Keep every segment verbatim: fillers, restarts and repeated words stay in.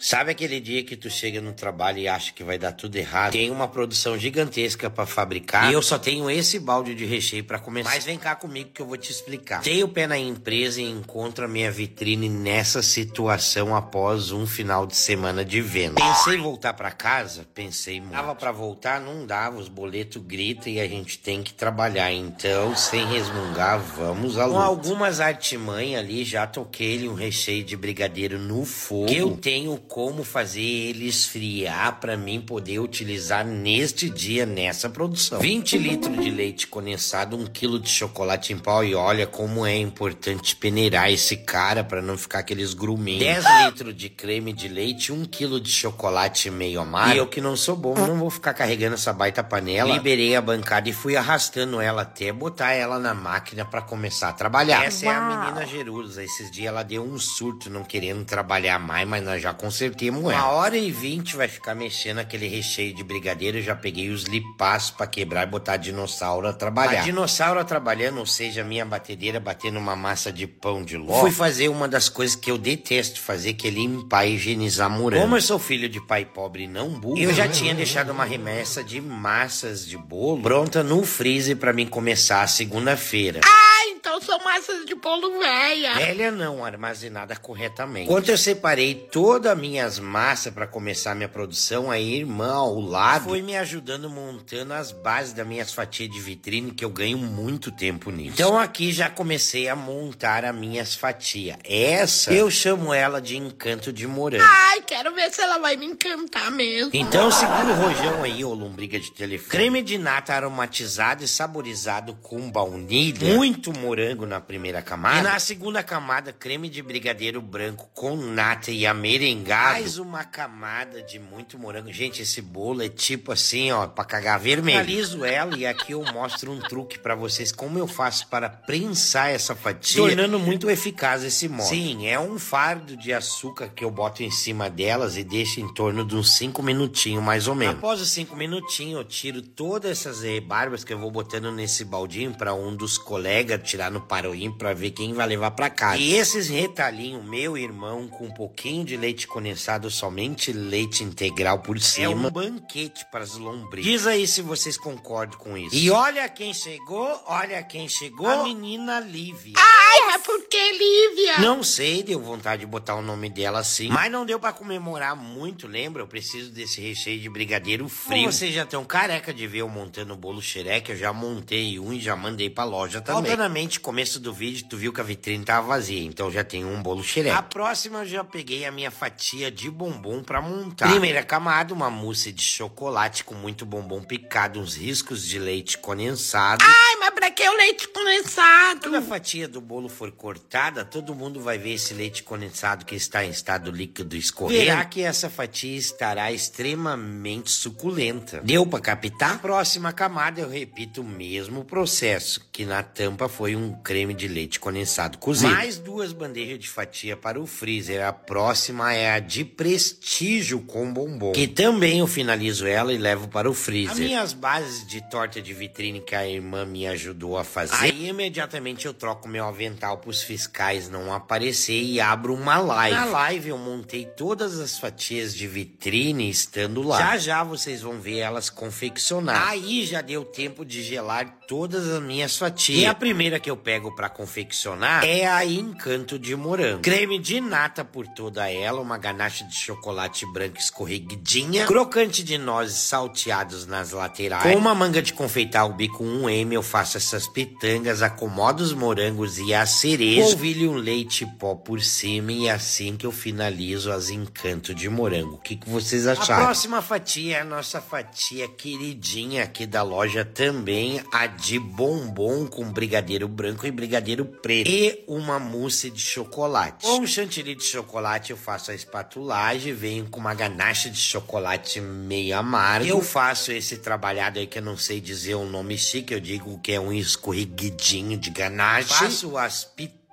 Sabe aquele dia que tu chega no trabalho e acha que vai dar tudo errado? Tem uma produção gigantesca pra fabricar e eu só tenho esse balde de recheio pra começar. Mas vem cá comigo que eu vou te explicar. Dei o pé na empresa e encontro a minha vitrine nessa situação após um final de semana de venda. Pensei em voltar pra casa? Pensei muito. Dava pra voltar? Não dava, os boletos gritam e a gente tem que trabalhar. Então, sem resmungar, vamos à luta. Com algumas artimanhas ali, já toquei-lhe um recheio de brigadeiro no fogo. Que eu tenho como fazer ele esfriar para mim poder utilizar neste dia, nessa produção. vinte litros de leite condensado, um quilo de chocolate em pó, e olha como é importante peneirar esse cara para não ficar aqueles gruminhos. dez litros de creme de leite, um quilo de chocolate meio amargo. E eu que não sou bom, não vou ficar carregando essa baita panela. Liberei a bancada e fui arrastando ela até botar ela na máquina para começar a trabalhar. Essa Uau. é a menina Jerusa. Esses dias ela deu um surto não querendo trabalhar mais, mas nós já consertamos. Uma hora e vinte vai ficar mexendo aquele recheio de brigadeiro. Eu já peguei os lipaços pra quebrar e botar a dinossauro a trabalhar. A dinossauro trabalhando, ou seja, a minha batedeira batendo uma massa de pão de ló. Fui fazer uma das coisas que eu detesto fazer, que é limpar e higienizar morango. Como eu sou filho de pai pobre e não burro, eu já tinha deixado uma remessa de massas de bolo pronta no freezer pra mim começar a segunda-feira. Então são massas de bolo velha. Velha não, armazenada corretamente. Enquanto eu separei todas as minhas massas para começar a minha produção, a irmã ao lado foi me ajudando montando as bases das minhas fatias de vitrine, que eu ganho muito tempo nisso. Então aqui já comecei a montar as minhas fatias. Essa, eu chamo ela de encanto de morango. Ai, quero ver se ela vai me encantar mesmo. Então segura o rojão aí, ô lombriga de telefone. Creme de nata aromatizado e saborizado com baunilha. Muito morango. Morango na primeira camada. E na segunda camada, creme de brigadeiro branco com nata e amerengado. Mais uma camada de muito morango. Gente, esse bolo é tipo assim, ó, pra cagar vermelho. Finalizo ela e aqui eu mostro um truque pra vocês, como eu faço para prensar essa fatia, tornando muito eficaz esse modo. Sim, é um fardo de açúcar que eu boto em cima delas e deixo em torno de uns cinco minutinhos, mais ou menos. Após os cinco minutinhos, eu tiro todas essas rebarbas que eu vou botando nesse baldinho pra um dos colegas tirar no paroim pra ver quem vai levar pra casa. E esses retalhinhos, meu irmão, com um pouquinho de leite condensado, somente leite integral por cima, é um banquete para as lombrigas. Diz aí se vocês concordam com isso. E olha quem chegou, olha quem chegou, a menina Lívia. Ai, é porque Lívia? Não sei, deu vontade de botar o nome dela assim, mas não deu pra comemorar muito, lembra? Eu preciso desse recheio de brigadeiro frio. Como vocês já estão careca de ver eu montando o bolo xereque, eu já montei um e já mandei pra loja também. Obviamente, começo do vídeo, tu viu que a vitrine tava vazia, então já tem um bolo xereque. A próxima eu já peguei a minha fatia de bombom pra montar. Primeira camada, uma mousse de chocolate com muito bombom picado, uns riscos de leite condensado. Ai, mas pra que o leite condensado? Quando a fatia do bolo for cortada, todo mundo vai ver esse leite condensado que está em estado líquido escorrendo. Verá que essa fatia estará extremamente suculenta. Deu pra captar? Próxima camada eu repito o mesmo processo, que na tampa foi um creme de leite condensado cozido. Mais duas bandejas de fatia para o freezer. A próxima é a de prestígio com bombom, que também eu finalizo ela e levo para o freezer. As minhas bases de torta de vitrine que a irmã me ajudou a fazer. Aí imediatamente eu troco meu avental para os fiscais não aparecer e abro uma live. Na live eu montei todas as fatias de vitrine estando lá. Já já vocês vão ver elas confeccionar. Aí já deu tempo de gelar todas as minhas fatias. E a primeira que eu pego para confeccionar é a encanto de morango. Creme de nata por toda ela, uma ganache de chocolate branco escorreguidinha, crocante de nozes salteados nas laterais. Com uma manga de confeitar o bico um M, eu faço essas pitangas, acomodo os morangos e a cereja, polvilho um leite pó por cima, e assim que eu finalizo as encanto de morango. O que, que vocês acharam? A próxima fatia é a nossa fatia queridinha aqui da loja também, a de bombom com brigadeiro branco e brigadeiro preto e uma mousse de chocolate. Com chantilly de chocolate eu faço a espatulagem, venho com uma ganache de chocolate meio amargo. Eu faço esse trabalhado aí que eu não sei dizer o nome chique, eu digo que é um escorreguidinho de ganache. Faço as pitangas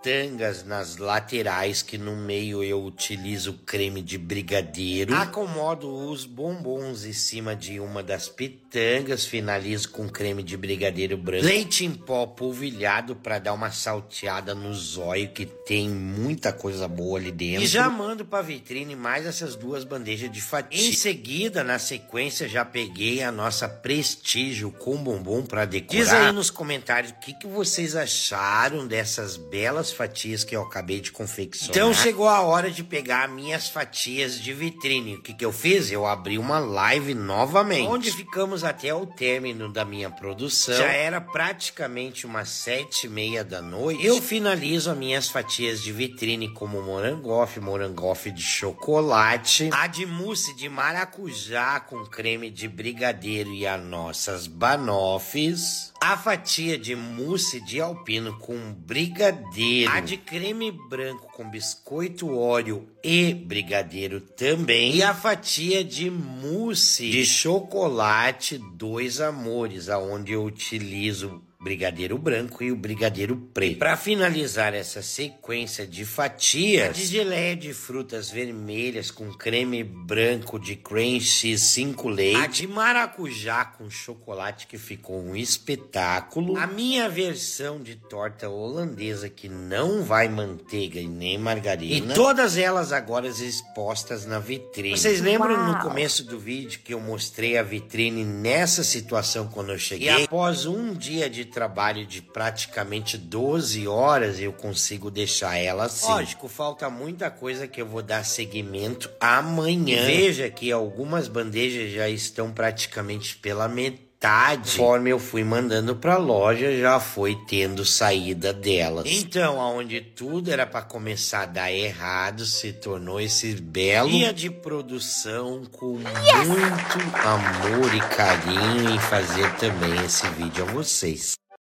pitangas nas laterais, que no meio eu utilizo creme de brigadeiro. Acomodo os bombons em cima de uma das pitangas, finalizo com creme de brigadeiro branco. Leite em pó polvilhado para dar uma salteada no zóio, que tem muita coisa boa ali dentro. E já mando para vitrine mais essas duas bandejas de fatia. Em seguida, na sequência, já peguei a nossa Prestígio com bombom para decorar. Diz aí nos comentários o que, que vocês acharam dessas belas fatias que eu acabei de confeccionar. Então chegou a hora de pegar minhas fatias de vitrine. O que, que eu fiz? Eu abri uma live novamente, onde ficamos até o término da minha produção. Já era praticamente umas sete e meia da noite. Eu finalizo as minhas fatias de vitrine como morangofe, morangofe de chocolate, a de mousse de maracujá com creme de brigadeiro e as nossas banoffes, a fatia de mousse de alpino com brigadeiro, a de creme branco com biscoito Oreo e brigadeiro também, e a fatia de mousse de chocolate Dois Amores, aonde eu utilizo brigadeiro branco e o brigadeiro preto. Para finalizar essa sequência de fatias, a de geleia de frutas vermelhas com creme branco de cream cheese cinco leite, a de maracujá com chocolate, que ficou um espetáculo, a minha versão de torta holandesa, que não vai manteiga e nem margarina, e todas elas agora expostas na vitrine. Vocês lembram Uau. no começo do vídeo que eu mostrei a vitrine nessa situação quando eu cheguei? E após um dia de trabalho de praticamente doze horas, eu consigo deixar ela assim. Lógico, falta muita coisa que eu vou dar seguimento amanhã. Veja que algumas bandejas já estão praticamente pela metade. Conforme eu fui mandando pra loja, já foi tendo saída delas. Então, aonde tudo era para começar a dar errado, se tornou esse belo dia de produção com yes. muito amor e carinho em fazer também esse vídeo a vocês.